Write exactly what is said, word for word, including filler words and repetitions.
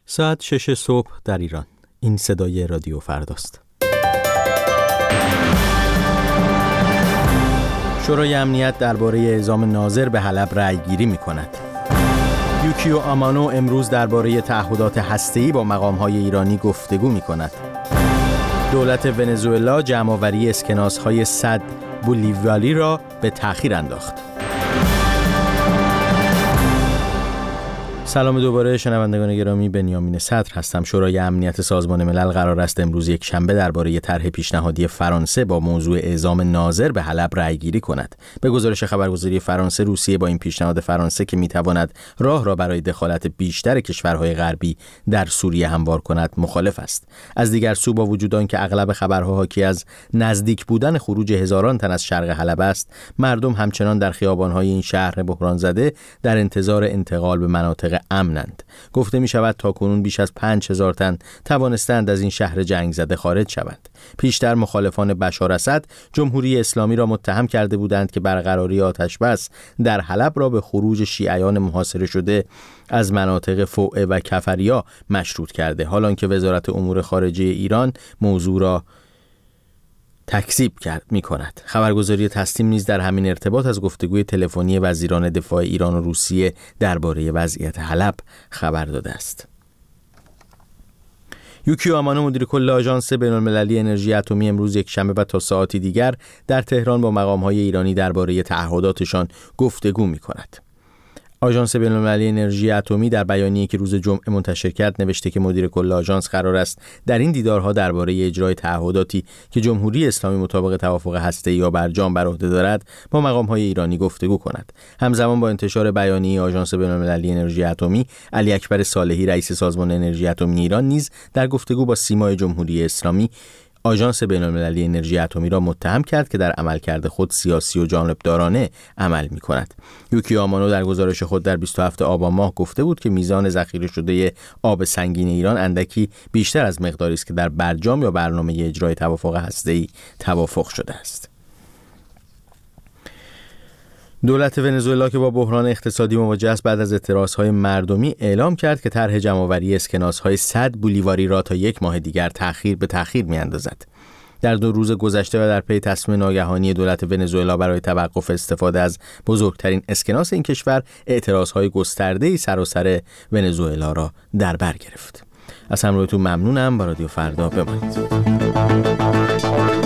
ساعت شش صبح در ایران. این صدای رادیو فرداست. شورای امنیت درباره اعزام ناظر به حلب رأی‌گیری می‌کند. یوکیو آمانو امروز درباره تعهدات هسته‌ای با مقام‌های ایرانی گفتگو می‌کند. دولت ونزوئلا جمع‌آوری اسکناس‌های صد بولیواری را به تأخیر انداخت. سلام دوباره شنوندگان گرامی، بنیامین صدر هستم. شورای امنیت سازمان ملل قرار است امروز یک شنبه درباره طرح پیشنهادی فرانسه با موضوع اعزام ناظر به حلب رأی‌گیری کند. به گزارش خبرگزاری فرانسه، روسیه با این پیشنهاد فرانسه که میتواند راه را برای دخالت بیشتر کشورهای غربی در سوریه هموار کند مخالف است. از دیگر سو، با وجود آنکه اغلب خبرها حاکی از نزدیک بودن خروج هزاران تن از شرق حلب است، مردم همچنان در خیابان‌های این شهر بحران زده در انتظار انتقال به مناطق امنند. گفته می شود تاکنون بیش از پنج هزار تن توانستند از این شهر جنگ زده خارج شوند. پیشتر مخالفان بشار اسد جمهوری اسلامی را متهم کرده بودند که برقراری آتش بس در حلب را به خروج شیعیان محاصره شده از مناطق فوعه و کفریا مشروط کرده، حالان که وزارت امور خارجه ایران موضوع را تکذیب کرد می کند. خبرگزاری تسنیم نیز در همین ارتباط از گفتگوی تلفنی وزیران دفاع ایران و روسیه درباره وضعیت حلب خبر داده است. یوکیو آمانو مدیر کل آژانس بین‌المللی انرژی اتمی امروز یک شنبه و تا ساعتی دیگر در تهران با مقام‌های ایرانی درباره تعهداتشان گفتگو می کند. آژانس بین‌المللی انرژی اتمی در بیانیه‌ای که روز جمعه منتشر کرد نوشته که مدیر کل آژانس قرار است در این دیدارها درباره اجرای تعهداتی که جمهوری اسلامی مطابق توافق هسته‌ای یا برجام بر عهده دارد با مقام‌های ایرانی گفتگو کند. همزمان با انتشار بیانیه آژانس بین‌المللی انرژی اتمی، علی اکبر صالحی رئیس سازمان انرژی اتمی ایران نیز در گفتگو با سیمای جمهوری اسلامی آژانس بین‌المللی انرژی اتمی را متهم کرد که در عملکرد خود سیاسی و جانبدارانه عمل می‌کند. یوکیو آمانو در گزارش خود در بیست و هفتم آبان ماه گفته بود که میزان ذخیره شده آب سنگین ایران اندکی بیشتر از مقداری است که در برجام یا برنامه اجرای توافق هسته‌ای توافق شده است. دولت ونزوئلا که با بحران اقتصادی مواجه است، بعد از اعتراضهای مردمی اعلام کرد که طرح جمع‌آوری اسکناس‌های صد بولیواری را تا یک ماه دیگر تأخیر به تأخیر می‌اندازد. در دو روز گذشته و در پی تصمیم ناگهانی دولت ونزوئلا برای توقف استفاده از بزرگترین اسکناس این کشور، اعتراضهای گسترده‌ای سراسر ونزوئلا را در بر گرفت. از همراهیتون ممنونم. با رادیو فردا بمانید.